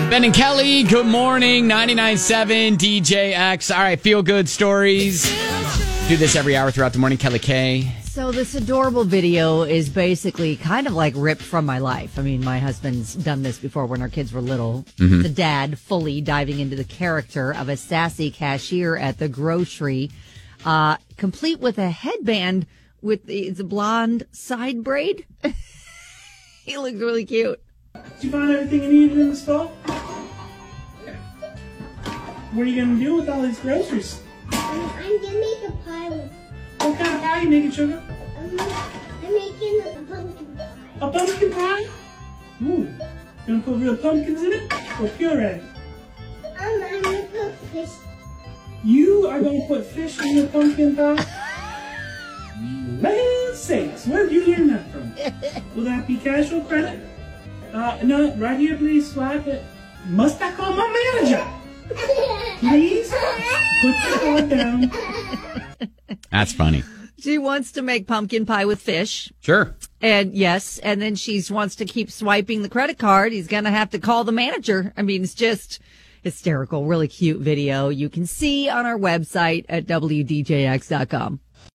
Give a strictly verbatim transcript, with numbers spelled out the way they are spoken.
Ben and Kelly, good morning. ninety-nine point seven D J X. All right, feel good stories. Do this every hour throughout the morning. Kelly K. So this adorable video is basically kind of like ripped from my life. I mean, my husband's done this before when our kids were little. Mm-hmm. The dad fully diving into the character of a sassy cashier at the grocery, uh, complete with a headband with the, it's a blonde side braid. He looks really cute. Did you find everything you needed in the store? What are you going to do with all these groceries? Um, I'm going to make a pie with... What kind of pie are you making, Sugar? Um, I'm making a pumpkin pie. A pumpkin pie? Ooh. Gonna put real pumpkins in it? Or puree? Um, I'm going to put fish. You are going to put fish in your pumpkin pie? Man sakes, where did you learn that from? Will that be cash or credit? Uh, no, right here, please swipe it. Must I call my manager? Please put the card down. That's funny. She wants to make pumpkin pie with fish. Sure. And yes, and then she wants to keep swiping the credit card. He's going to have to call the manager. I mean, it's just hysterical. Really cute video you can see on our website at W D J X dot com.